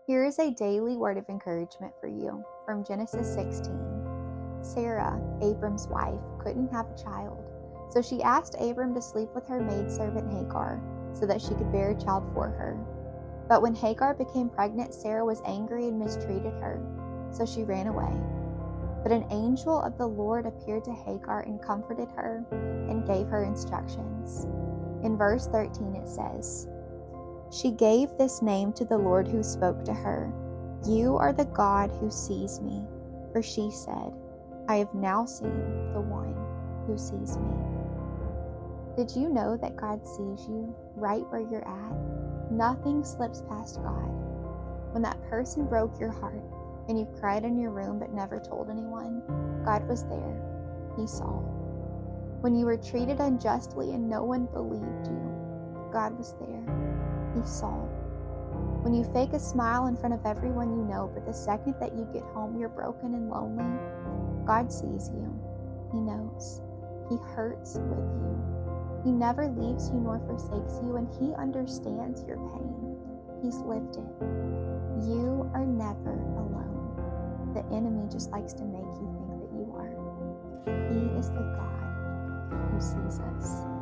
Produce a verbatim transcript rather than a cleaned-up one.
Here is a daily word of encouragement for you from Genesis sixteen. Sarah, Abram's wife, couldn't have a child, so she asked Abram to sleep with her maidservant Hagar so that she could bear a child for her. But when Hagar became pregnant, Sarah was angry and mistreated her, so she ran away. But an angel of the Lord appeared to Hagar and comforted her and gave her instructions. In verse thirteen it says, "She gave this name to the Lord who spoke to her, 'You are the God who sees me,' for she said, 'I have now seen the one who sees me.'" Did you know that God sees you right where you're at? Nothing slips past God. When that person broke your heart and you cried in your room but never told anyone, God was there. He saw. When you were treated unjustly and no one believed you, God was there. He saw. When you fake a smile in front of everyone you know, but the second that you get home you're broken and lonely, God sees you. He knows. He hurts with you. He never leaves you nor forsakes you, and He understands your pain. He's lived it. You are never alone. The enemy just likes to make you think that you are. He is the God who sees us.